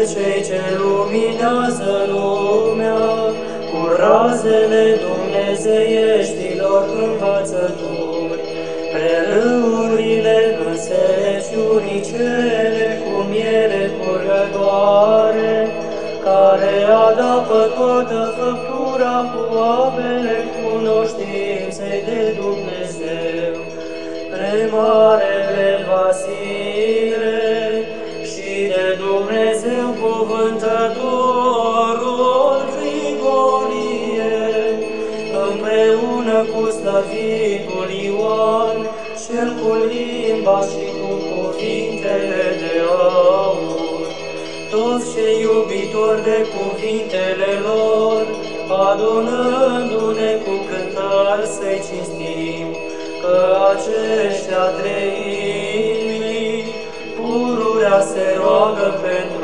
cei ce luminează lumea, cu razele dumnezeieștilor învățături, pre râurile înțelepciunii cele cu miere curgătoare, care adapă toată făptura cu apele cunoștinței de Dumnezeu, pre marele Vasile și de Dumnezeu cuvântătorul Grigorie, împreună cu slăvitul Ioan, cel cu limba și cu cuvintele de aur, toți cei iubitori de cuvintele lor, adunându-ne cu cântări să-i cinstim, că aceștia trei inimi pururea se roagă pentru